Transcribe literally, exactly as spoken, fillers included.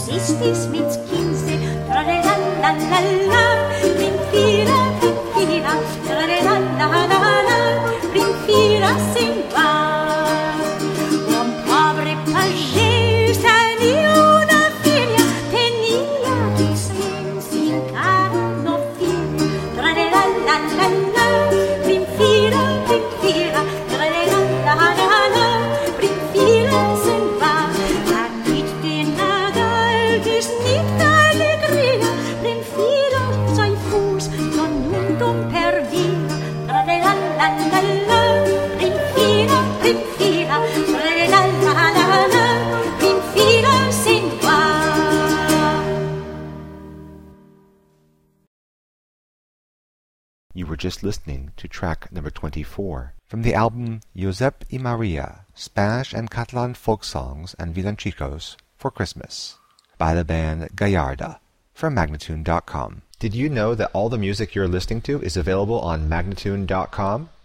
estis mit quince, tra-la-la-la-la, primfira, primfira, tra-la-la-la-la, primfira sin va. Un pobre pagès tenia una filla, tenia dix anys i encara no fill. Tra-la-la-la-la, primfira, primfira, tra-la-la-la-la, primfira sin va. La nit de Nadal és nit d'alegria, primfira sein fus non undum per via. Tra-la-la-la-la, primfira, primfira, tra-la-la-la-la, primfira sin va. You were just listening to track number twenty-four from the album Josep y Maria, Spanish and Catalan Folk Songs and Villancicos for Christmas by the band Gallarda from Magnatune dot com. Did you know that all the music you're listening to is available on Magnatune dot com?